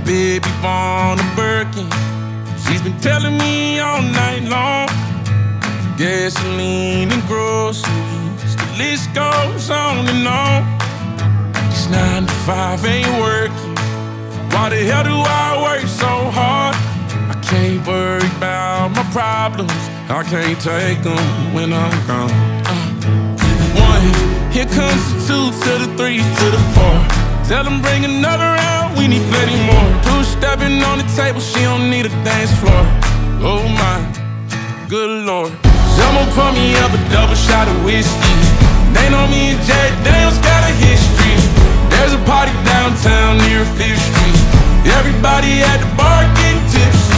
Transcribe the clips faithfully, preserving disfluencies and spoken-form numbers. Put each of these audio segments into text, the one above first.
baby born a Birkin. She's been telling me all night long. Gasoline and groceries, the list goes on and on. This nine to five ain't working. Why the hell do I work so hard? I can't worry about my problems. I can't take them when I'm gone. uh, One, here comes the two to the three to the four. Tell them bring another round, we need plenty more. Two stepping on the table, she don't need a dance floor. Oh my, good Lord. Someone pour me up a double shot of whiskey. They know me and Jack Daniels got a history. There's a party downtown near Fifth Street. Everybody at the bar getting tipsy.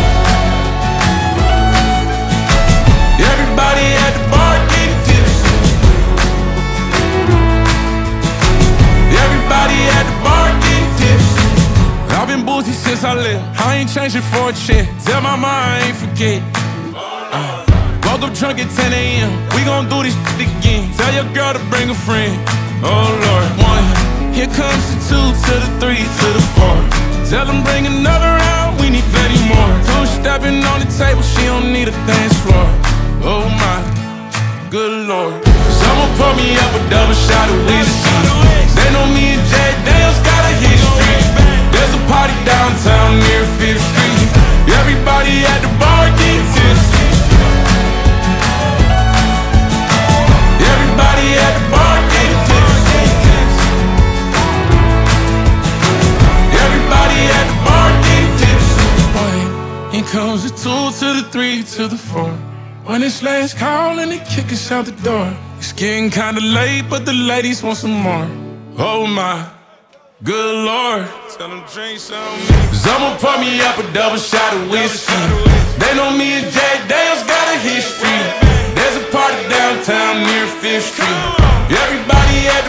Everybody at the bar getting tipsy. Everybody at the bar getting tipsy. I've been boozy since I left. I ain't changing for a check. Tell my mom I ain't forget. uh, Woke up drunk at ten A M We gon' do this shit again. Tell your girl to bring a friend. Oh Lord. One, here comes the two to the three to the four. Tell them bring another round, we need plenty more. Two stepping on the table, she don't need a dance floor. Oh my, good Lord. Someone pour me up a double shot of whiskey. They know me and Jack Daniels got a history. There's a party downtown near Fifth Street. Everybody at the bar getting tipsy. Everybody at the bar getting tipsy. Everybody at the bar getting tipsy. One, here comes the two to the three to the four. When it's last call and they kick us out the door. It's getting kinda late, but the ladies want some more. Oh my, good Lord. Tell them drink some. Someone pour me up a double shot of whiskey. They know me and Jack Daniels got a history. There's a party downtown near Fifth Street. Everybody at